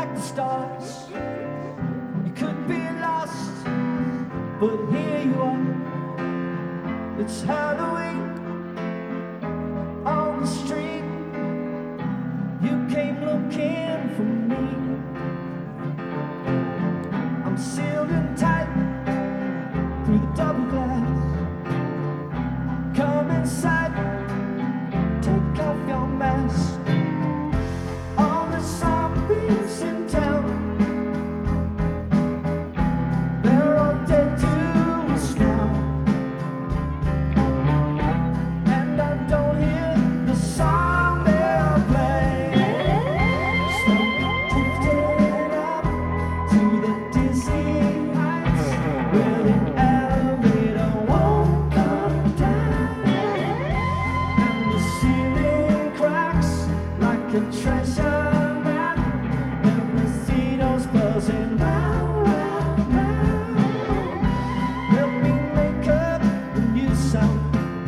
like the stars. You could be lost, but here you are. It's Halloween on the street. You came looking for me. I'm sealed in tight through the double glass. Come inside, take off your mask. All the zombies in town, they're all dead to us now. And I don't hear the song they're playing. Smoke drifting up to the dizzy heights, where the elevator won't come down, and the ceiling cracks like a treasure map, and the mosquitoes buzzing round, round, round. Help me make up a new sound.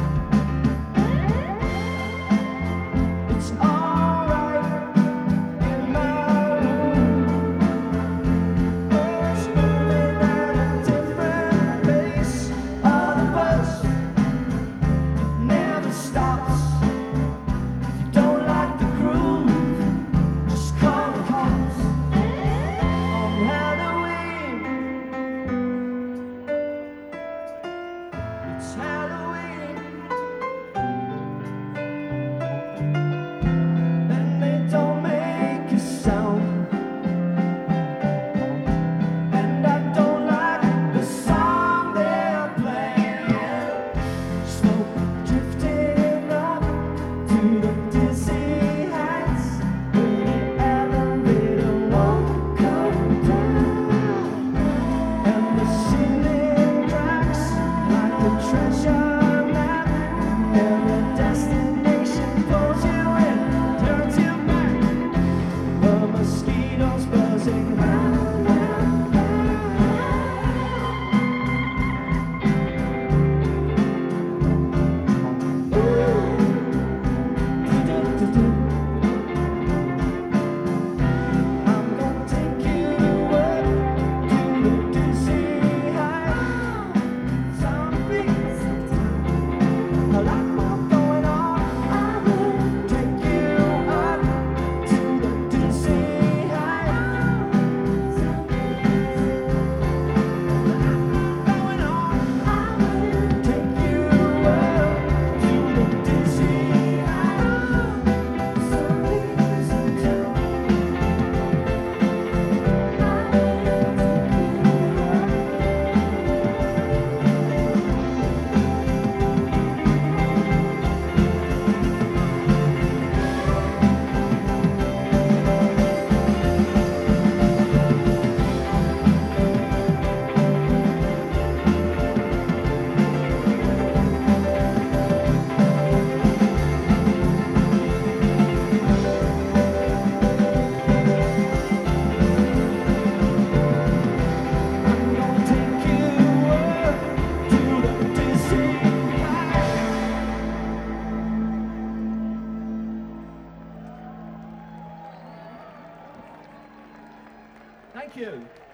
It's alright in my room. It's moving at a different pace. All the buzz, it never stops. If you don't like the groove, just call the cops. On Halloween, it's Halloween, and they don't make a sound. And I don't like the song they're playing. Smoke drifting up to the dizzy heights, where the elevator won't come down, and the ceiling cracks like a treasure map, and the destination pulls you in, turns you back. The mosquitoes buzzing round, round, I'm gonna take you up to the dizzy heights. Zombies, a lot more going on. I will take you up to the dizzy heights. Going on. I will take you up to the dizzy heights. Zombies in town. I'm gonna take you up to the dizzy heights. Thank you.